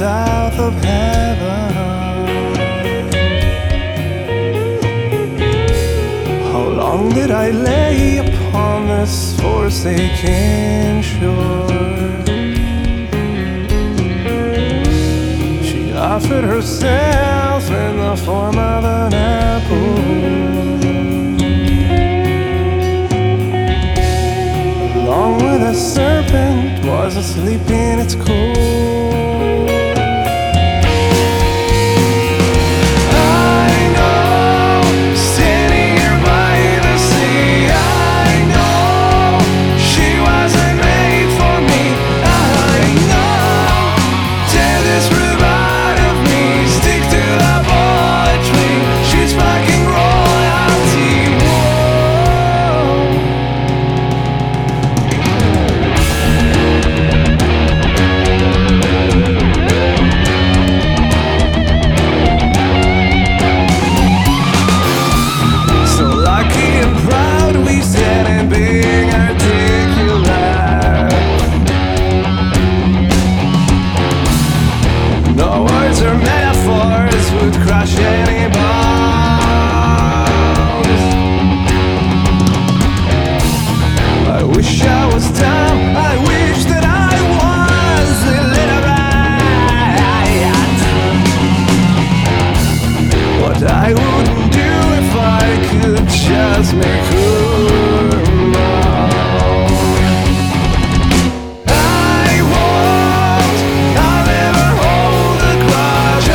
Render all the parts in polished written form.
south of heaven. How long did I lay upon this forsaken shore? She offered herself in the form of an apple, along with a serpent was asleep in its core. Crush any bones. I wish I was dumb, I wish that I was illiterate. What I wouldn't do if I could just make her mine. I'll never hold a grudge.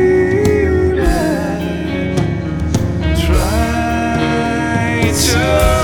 To